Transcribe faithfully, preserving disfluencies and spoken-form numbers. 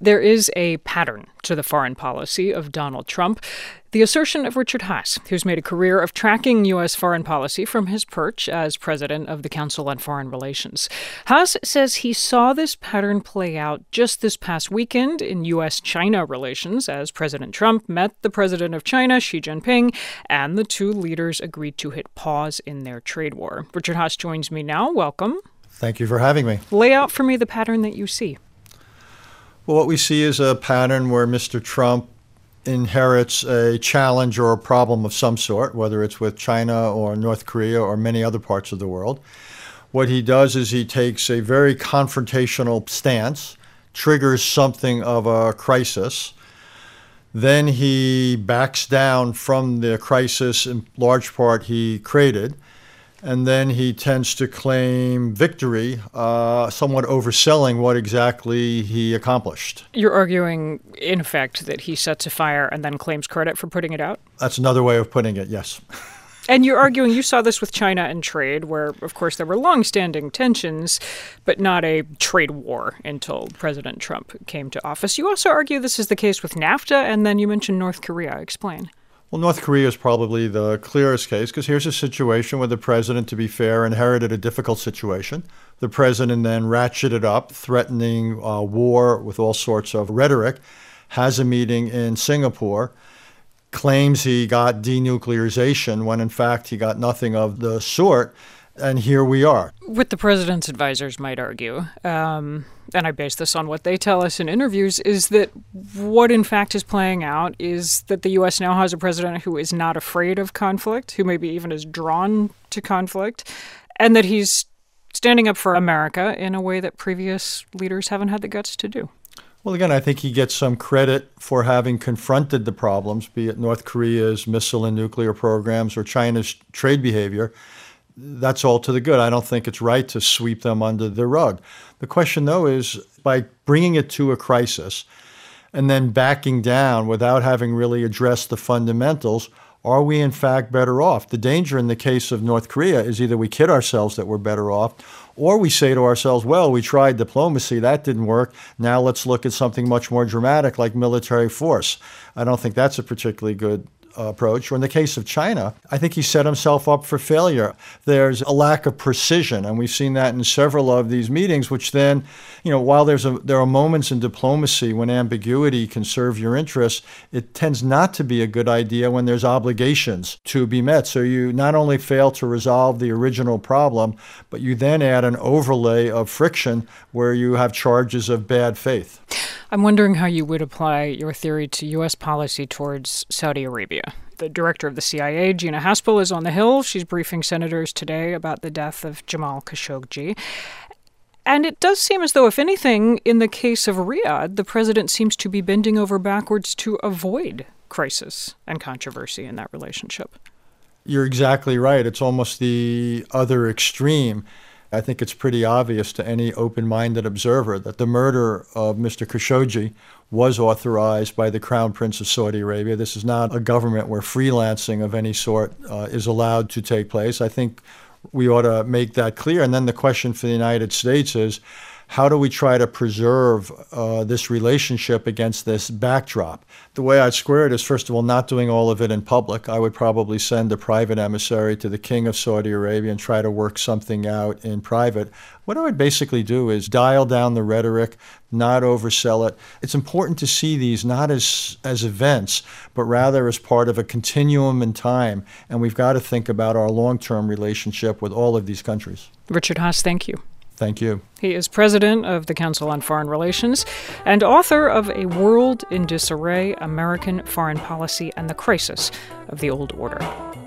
There is a pattern to the foreign policy of Donald Trump. The assertion of Richard Haass, who's made a career of tracking U S foreign policy from his perch as president of the Council on Foreign Relations. Haass says he saw this pattern play out just this past weekend in U S China relations as President Trump met the president of China, Xi Jinping, and the two leaders agreed to hit pause in their trade war. Richard Haass joins me now. Welcome. Thank you for having me. Lay out for me the pattern that you see. Well, what we see is a pattern where Mister Trump inherits a challenge or a problem of some sort, whether it's with China or North Korea or many other parts of the world. What he does is he takes a very confrontational stance, triggers something of a crisis. Then he backs down from the crisis, in large part he created. And then he tends to claim victory, uh, somewhat overselling what exactly he accomplished. You're arguing, in effect, that he sets a fire and then claims credit for putting it out? That's another way of putting it, yes. And you're arguing you saw this with China and trade, where, of course, there were long-standing tensions, but not a trade war until President Trump came to office. You also argue this is the case with NAFTA, and then you mentioned North Korea. Explain. Well, North Korea is probably the clearest case because here's a situation where the president, to be fair, inherited a difficult situation. The president then ratcheted up, threatening uh, war with all sorts of rhetoric, has a meeting in Singapore, claims he got denuclearization when in fact he got nothing of the sort. And here we are. What the president's advisors might argue, um, and I base this on what they tell us in interviews, is that what in fact is playing out is that the U S now has a president who is not afraid of conflict, who maybe even is drawn to conflict, and that he's standing up for America in a way that previous leaders haven't had the guts to do. Well, again, I think he gets some credit for having confronted the problems, be it North Korea's missile and nuclear programs or China's trade behavior. That's all to the good. I don't think it's right to sweep them under the rug. The question, though, is by bringing it to a crisis and then backing down without having really addressed the fundamentals, are we in fact better off? The danger in the case of North Korea is either we kid ourselves that we're better off, or we say to ourselves, well, we tried diplomacy, that didn't work. Now let's look at something much more dramatic like military force. I don't think that's a particularly good approach. Or in the case of China, I think he set himself up for failure. There's a lack of precision, and we've seen that in several of these meetings, which then, you know, while there's a, there are moments in diplomacy when ambiguity can serve your interests, it tends not to be a good idea when there's obligations to be met. So you not only fail to resolve the original problem, but you then add an overlay of friction where you have charges of bad faith. I'm wondering how you would apply your theory to U S policy towards Saudi Arabia. The director of the C I A, Gina Haspel, is on the Hill. She's briefing senators today about the death of Jamal Khashoggi. And it does seem as though, if anything, in the case of Riyadh, the president seems to be bending over backwards to avoid crisis and controversy in that relationship. You're exactly right. It's almost the other extreme. I think it's pretty obvious to any open-minded observer that the murder of Mister Khashoggi was authorized by the Crown Prince of Saudi Arabia. This is not a government where freelancing of any sort uh, is allowed to take place. I think we ought to make that clear. And then the question for the United States is, how do we try to preserve uh, this relationship against this backdrop? The way I'd square it is, first of all, not doing all of it in public. I would probably send a private emissary to the King of Saudi Arabia and try to work something out in private. What I would basically do is dial down the rhetoric, not oversell it. It's important to see these not as, as events, but rather as part of a continuum in time. And we've got to think about our long-term relationship with all of these countries. Richard Haass, thank you. Thank you. He is president of the Council on Foreign Relations and author of A World in Disarray, American Foreign Policy and the Crisis of the Old Order.